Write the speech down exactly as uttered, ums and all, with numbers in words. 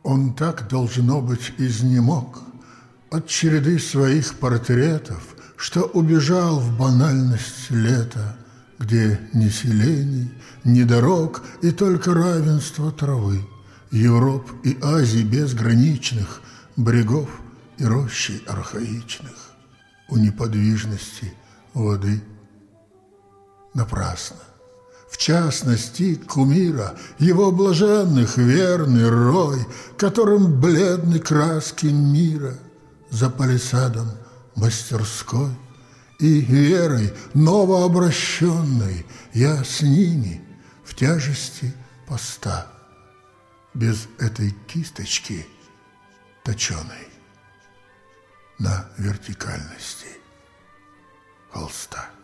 Он так, должно быть, изнемог от череды своих портретов, что убежал в банальность лета, где ни селений, ни дорог, и только равенство травы, Европ и Азий безграничных, брегов и рощей архаичных, у неподвижности воды. Напрасно. В час настиг кумира его блаженных верный рой, которым бледны краски мира за палисадом мастерской. И верой новообращенной я с ними в тяжести поста, без этой кисточки точеной на вертикальности холста.